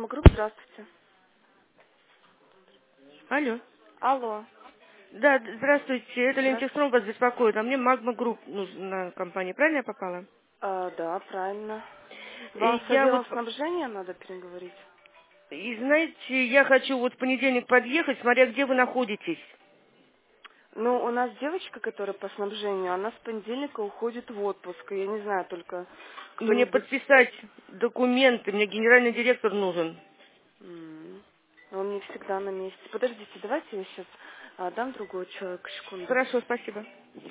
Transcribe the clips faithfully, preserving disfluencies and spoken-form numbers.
Групп, здравствуйте. Алло. Алло. Да, д- здравствуйте, это Здравствуйте. Лентехстром вас беспокоит, а мне Магма Групп нужна компания, правильно я попала? А, да, правильно. И Вам с я вот, отделом снабжения надо переговорить? и знаете, я хочу вот в понедельник подъехать, смотря где вы находитесь. Ну, у нас девочка, которая по снабжению, она с понедельника уходит в отпуск. И я не знаю, только Мне кто-нибудь... подписать документы, мне генеральный директор нужен. М, Он не всегда на месте. Подождите, давайте я сейчас дам другого человека, секунду. Хорошо, спасибо.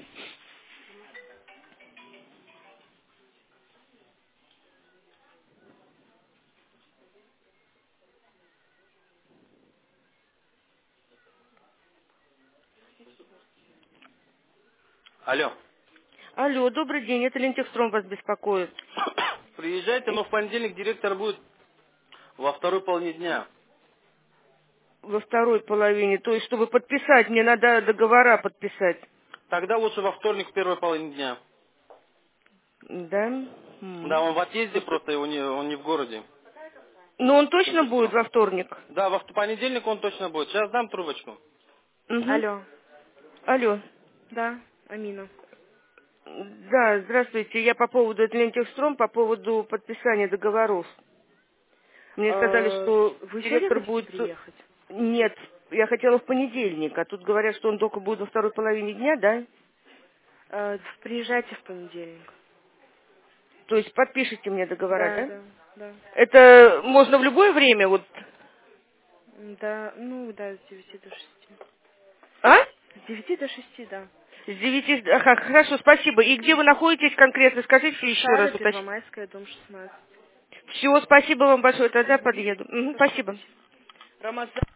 Алло. Алло, добрый день, это Лентехстром вас беспокоит. Приезжайте, И но в понедельник директор будет во второй половине дня. во второй половине, то есть, чтобы подписать, мне надо договора подписать. Тогда лучше во вторник в первой половине дня. Да? Да, М. он в отъезде, Просто... просто его не, он не в городе. Ну, он точно будет Лентехстром. во вторник? Да, во в- понедельник он точно будет. Сейчас дам трубочку. Угу. Алло. Алло. Да, Амина. Да, здравствуйте. Я по поводу Лентехстром, по поводу подписания договоров. Мне сказали, Э, что Вы сегодня директор хотите будет... приехать? Нет, я хотела в понедельник, а тут говорят, что он только будет во второй половине дня, да? Э, Приезжайте в понедельник. То есть подпишите мне договора, Да, да? да, да. Это можно в любое время, вот... М, Да, ну да, с девяти до шести. А? С девяти до шести, да. С девяти... Ага, хорошо, спасибо. И где вы находитесь конкретно? Скажите еще Шара, раз. Уточ... Первомайская, дом шестнадцать. Все, спасибо вам большое, тогда Угу. подъеду. Мгм, Хорошо, спасибо. спасибо. Рамазан.